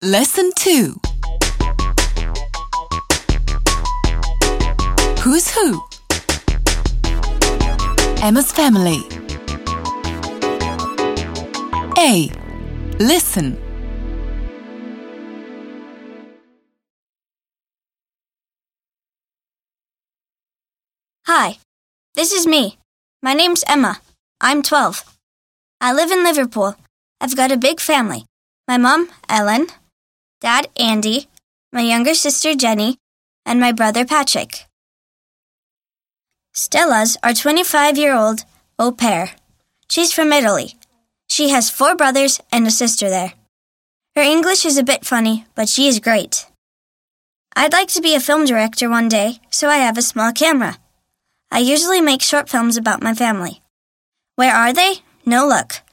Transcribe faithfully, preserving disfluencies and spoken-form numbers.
Lesson two. Who's Who? Emma's family. A. Listen. Hi, this is me. My name's Emma. I'm twelve. I live in Liverpool. I've got a big family. My mom, Ellen, Dad, Andy, my younger sister, Jenny, and my brother, Patrick. Stella's our twenty-five-year-old au pair. She's from Italy. She has four brothers and a sister there. Her English is a bit funny, but she is great. I'd like to be a film director one day, so I have a small camera. I usually make short films about my family. Where are they? No look.